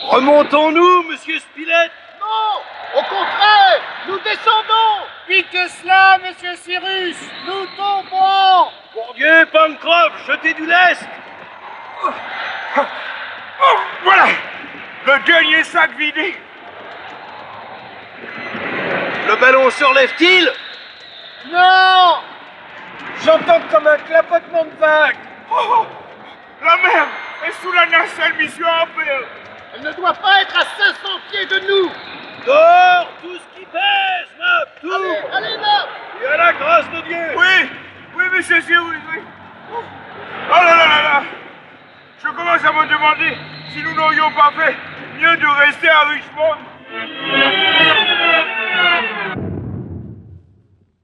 Remontons-nous, monsieur Spilett. Non, au contraire, nous descendons. Pis que cela, monsieur Cyrus, nous tombons. Pour Dieu, Pencroff, jetez du lest. Oh, voilà, le dernier sac vidé. Le ballon se relève-t-il? Non. J'entends comme un clapotement de vagues. Oh, la mer est sous la nacelle, mission à faire. Elle ne doit pas être à 500 pieds de nous. Dehors, tout ce qui pèse, Nab, tout. Allez, Nab. Et à la grâce de Dieu. Oui, monsieur Cyrus, oui. Oh là là là là. Je commence à me demander si nous n'aurions pas fait mieux de rester à Richmond.